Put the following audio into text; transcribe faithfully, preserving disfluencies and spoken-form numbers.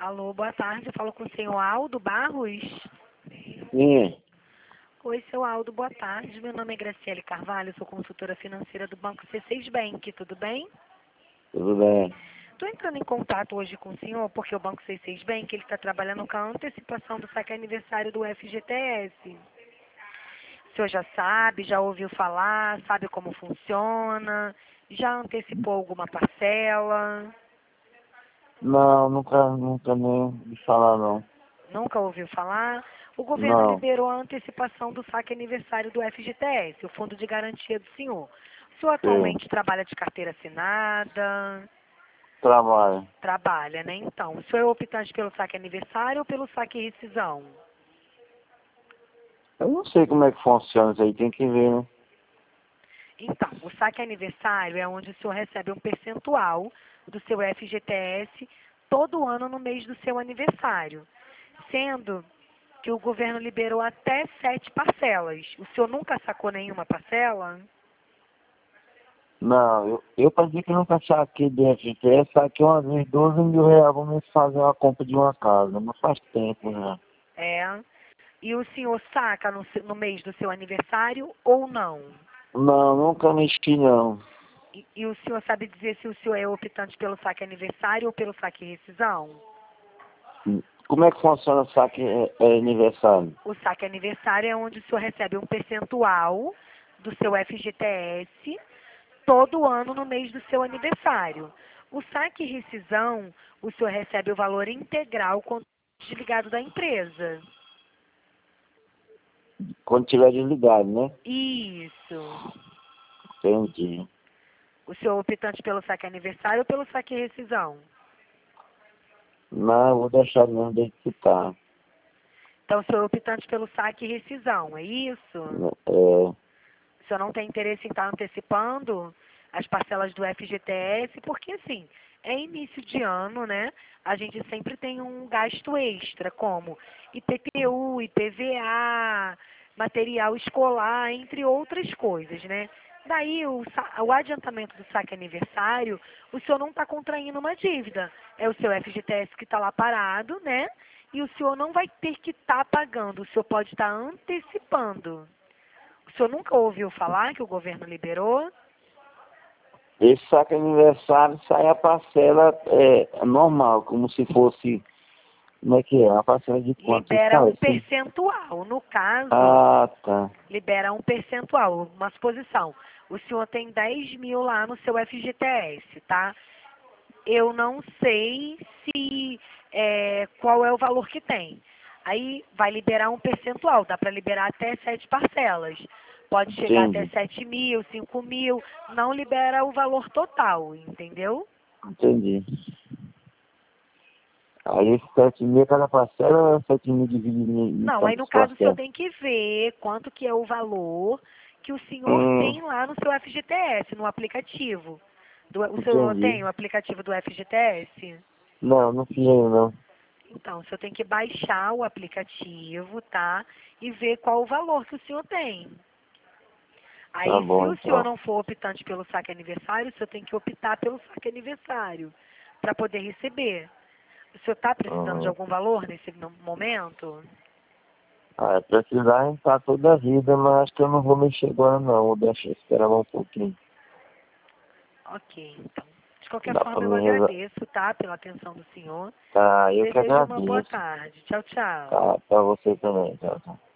Alô, boa tarde. Eu falo com o senhor Aldo Barros. Sim, Oi, seu Aldo, boa tarde. Meu nome é Graciele Carvalho, sou consultora financeira do Banco C seis Bank, tudo bem? tudo bem. Estou entrando em contato hoje com o senhor porque o Banco C seis Bank ele está trabalhando com a antecipação do saque aniversário do F G T S. O senhor já sabe, já ouviu falar, sabe como funciona, já antecipou alguma parcela? Não, nunca, nunca nem ouvi falar não. Nunca ouviu falar? O governo Não, liberou a antecipação do saque aniversário do F G T S, o Fundo de Garantia do Senhor. O senhor sei. atualmente trabalha de carteira assinada? Trabalho. Trabalha, né? Então, o senhor é optante pelo saque aniversário ou pelo saque rescisão? Eu não sei como é que funciona isso aí, tem que ver, né? Então, o saque aniversário é onde o senhor recebe um percentual do seu F G T S todo ano no mês do seu aniversário, sendo que o governo liberou até sete parcelas. O senhor nunca sacou nenhuma parcela? Não, eu, eu pensei que nunca saquei de F G T S, saquei uma vez doze mil reais, vamos fazer uma compra de uma casa, mas faz tempo já. É. E o senhor saca no, se- no mês do seu aniversário ou não? Não, nunca mexi não. E, e o senhor sabe dizer se o senhor é optante pelo saque aniversário ou pelo saque rescisão? Como é que funciona o saque é, é, aniversário? O saque aniversário é onde o senhor recebe um percentual do seu F G T S todo ano no mês do seu aniversário. O saque rescisão, o senhor recebe o valor integral quando desligado da empresa. Quando tiver desligado, né? Isso. Entendi. O senhor é optante pelo saque aniversário ou pelo saque rescisão? Não, eu vou deixar mesmo do jeito que tá. Então, o senhor é optante pelo saque e rescisão, é isso? É, O senhor não tem interesse em estar antecipando as parcelas do F G T S, porque assim, é início de ano, né? A gente sempre tem um gasto extra, como I P T U, I P V A, material escolar, entre outras coisas, né? Daí, o, sa- o adiantamento do saque aniversário, o senhor não está contraindo uma dívida. É o seu F G T S que está lá parado, né? E o senhor não vai ter que estar pagando, o senhor pode estar antecipando. O senhor nunca ouviu falar que o governo liberou? esse saque aniversário sai a parcela é, normal, como se fosse, como é que é? A parcela de quanto? Você Libera sabe um assim? percentual. No caso, Ah, tá. libera um percentual, uma suposição. O senhor tem dez mil lá no seu F G T S, tá? Eu não sei se é, qual é o valor que tem. Aí vai liberar um percentual, dá para liberar até sete parcelas. Pode chegar até Entendi, sete mil, cinco mil, não libera o valor total, entendeu? entendi. Aí esse sete mil, cada parcela é sete mil dividido em, em Não, aí no tantas caso o senhor parcelas. tem que ver quanto que é o valor que o senhor Hum, tem lá no seu F G T S, no aplicativo. Do- o senhor entendi. tem o aplicativo do F G T S? Não, não fiz ainda não. Então, o senhor tem que baixar o aplicativo, tá? E ver qual o valor que o senhor tem. Tá Aí, se bom, o senhor então. não for optante pelo saque aniversário, o senhor tem que optar pelo saque aniversário para poder receber. O senhor está precisando de Uhum. algum valor nesse no- momento? Ah, é precisar entrar toda a vida, mas acho que eu não vou mexer agora não, vou deixar esperar um pouquinho. Ok, então. De qualquer Dá pra forma, eu me resolver. agradeço, tá, pela atenção do senhor. Tá, eu que Desejo uma boa agradeço. tarde. Tchau, tchau. Tá, pra você também, tchau, tchau.